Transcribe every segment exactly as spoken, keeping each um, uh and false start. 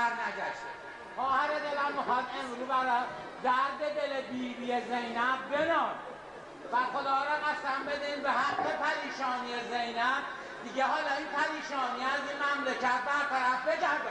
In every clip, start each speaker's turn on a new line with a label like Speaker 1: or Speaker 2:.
Speaker 1: بر نگشته. خواهر دلم میخواد امروز برای درد دل بیبی زینب بنال و خدا را قسم بدین به حق پریشانی زینب دیگه حالا این پریشانی از این مملکت برطرف بگرده.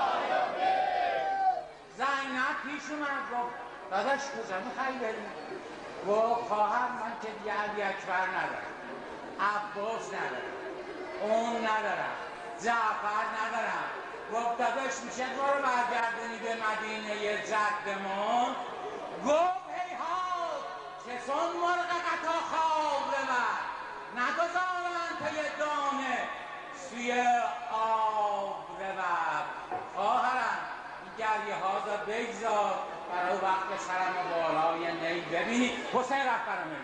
Speaker 1: زینب پیش اومد گفت داداش کجا میخوایی بریم؟ گفت خواهر من که دیگه علی اکبر ندارم، عباس ندارم، اون ندارم، جعفر ندارم. گفت داداش میشه ما رو برگردونی به مدینه جدمون؟ گفت هیهات چسان مرغ قطا خواب ببر نگذارن پی دانه سوی آب ببر. خواهرم این گریه ها را بگذار برای وقت سرم بالای نی. ببینی حسین رفت برامه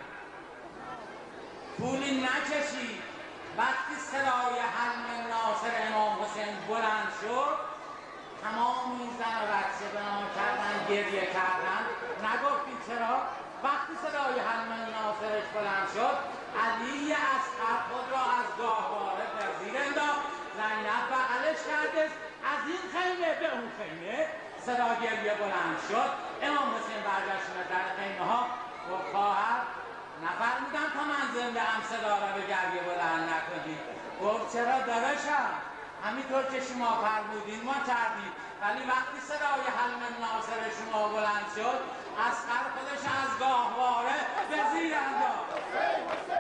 Speaker 1: پولی نکشی. وقتی صدای حلم ناصر امام حسین بلند شد تمام این زن و بچه بنا کردن گریه کردن. نگفتیم چرا؟ وقتی صدای حلم ناصرش بلند شد علی اصغر خود را از گاهواره در زیر انداخت. زینب بغلش کردش. از این خیمه به اون خیمه صدا گریه بلند شد. امام حسین برگشت در خیمه ها و خواهر نفرمودم تا من زنده هم صدا را به گریه بلند نکنید. گفت چرا داداشم؟ همینطور که شما فرمودین ما کردیم، ولی وقتی صدای حلم ناصر شما بلند شد اصغر خودش از گاهواره به زیر انداخت.